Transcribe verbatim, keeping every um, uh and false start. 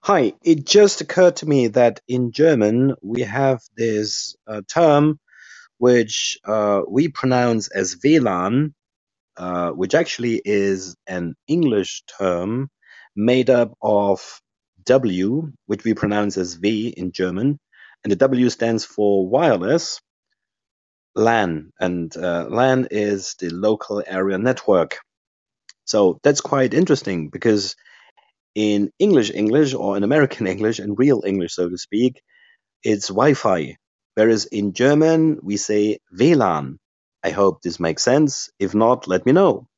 Hi, it just occurred to me that in German we have this uh, term which uh, we pronounce as W L A N, uh, which actually is an English term made up of W, which we pronounce as W in German, and the W stands for wireless, LAN, and uh, LAN is the local area network. So that's quite interesting because in English English or in American English and real English, so to speak, it's Wi-Fi, whereas in German we say W L A N. I hope this makes sense. If not, let me know.